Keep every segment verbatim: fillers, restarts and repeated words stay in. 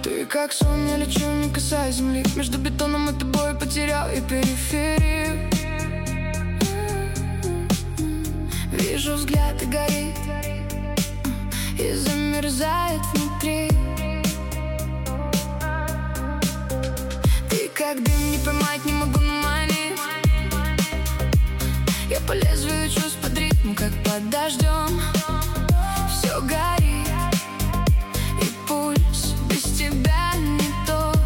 Ты как сон, я лечу, не касаясь земли. Между бетоном и тобой потерял и периферию. Вижу взгляд и горит, и замерзает внутри. Ты как дым, не поймать, не могу наманить. Я по лезвию чувств под ритм, как под дождем. Все горит, и пульс без тебя не тот.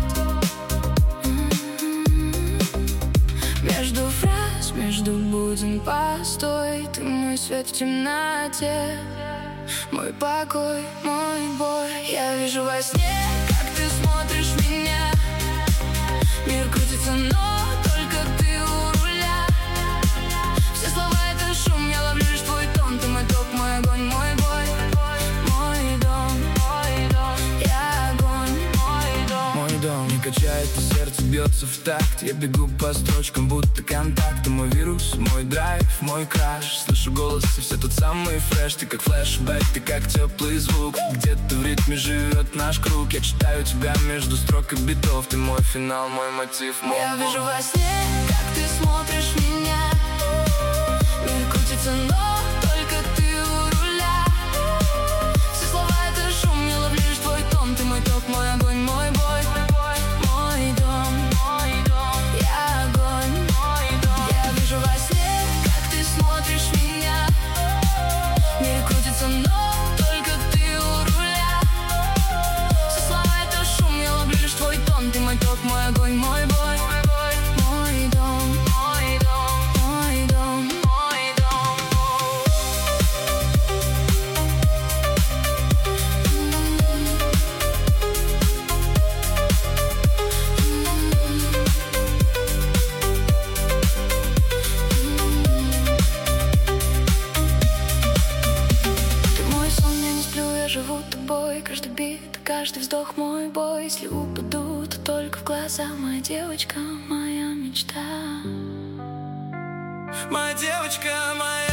Между фраз, между буден постой. Ты мой свет в темноте, мой покой, мой бой. Я вижу во сне, как ты смотришь в меня. Мир крутится, но только ты у руля. Все слова — это шум, я ловлю лишь твой тон. Ты мой ток, мой огонь, мой бой. Мой дом, мой дом, я огонь, мой дом. Мой дом не качает, и сердце бьется в такт. Я бегу по строчкам, будто контакт. Ты мой вирус, мой драйв, мой краш. Слышу голос, и все тот самый фреш. Ты как флешбэк, ты как теплый звук. Где-то в ритме живет наш круг. Я читаю тебя между строк и битов. Ты мой финал, мой мотив, мой. Я вижу во сне, как ты смотришь в меня. Мир крутится, но только ты у руля. Все слова — это шум, я ловлю лишь твой тон. Ты мой ток, мой огонь, мой бой. Мой дом, мой дом, я огонь, мой дом. Я вижу во сне, как ты смотришь в меня. Мир крутится, но только ты у руля. Все слова — это шум, я ловлю лишь твой тон. Ты мой ток, мой огонь, мой бой. Мой дом, мой дом, мой дом, мой дом. Ты мой сон, я не сплю, я живу тобой. Каждый бит, каждый вздох мой бой. Если упаду, то только в глаза. Моя девочка, моя мечта. Моя девочка, моя